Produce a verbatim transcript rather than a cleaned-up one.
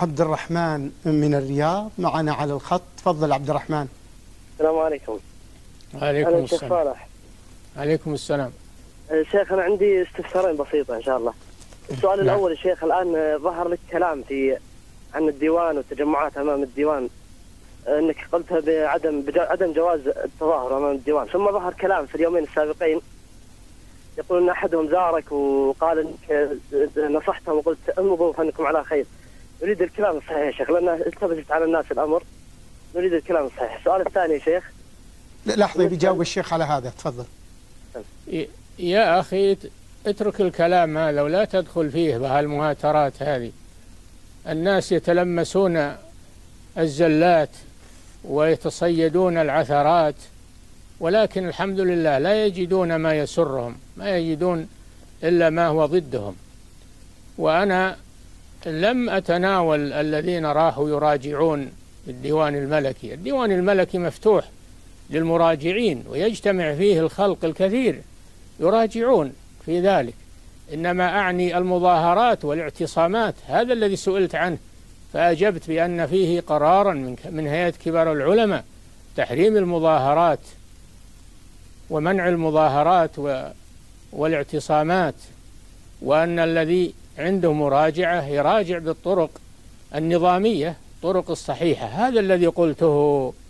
عبد الرحمن من الرياض معنا على الخط. تفضل عبد الرحمن. السلام عليكم. عليكم السلام. صالح. عليكم السلام. شيخ أنا عندي استفسارين بسيطة إن شاء الله. السؤال نعم. الأول يا شيخ، الآن ظهر لك كلام في عن الديوان والتجمعات أمام الديوان، أنك قلتها بعدم عدم جواز التظاهر أمام الديوان، ثم ظهر كلام في اليومين السابقين يقول أن أحدهم زارك وقال أنك نصحتهم وقلت امضوا فأنكم على خير. نريد الكلام الصحيح يا شيخ، لأن التبست على الناس الأمر، نريد الكلام الصحيح. السؤال الثاني يا شيخ. لحظة بيجاوب الشيخ على هذا. تفضل. يا أخي اترك الكلام هذا ولا تدخل فيه بهالمهاترات هذه. الناس يتلمسون الزلات ويتصيدون العثرات، ولكن الحمد لله لا يجدون ما يسرهم، ما يجدون إلا ما هو ضدهم. وأنا لم أتناول الذين راحوا يراجعون الديوان الملكي. الديوان الملكي مفتوح للمراجعين ويجتمع فيه الخلق الكثير يراجعون في ذلك، إنما أعني المظاهرات والاعتصامات. هذا الذي سئلت عنه فأجبت بأن فيه قرارا من من هيئة كبار العلماء تحريم المظاهرات ومنع المظاهرات والاعتصامات، وأن الذي عنده مراجعة يراجع بالطرق النظامية، الطرق الصحيحة. هذا الذي قلته.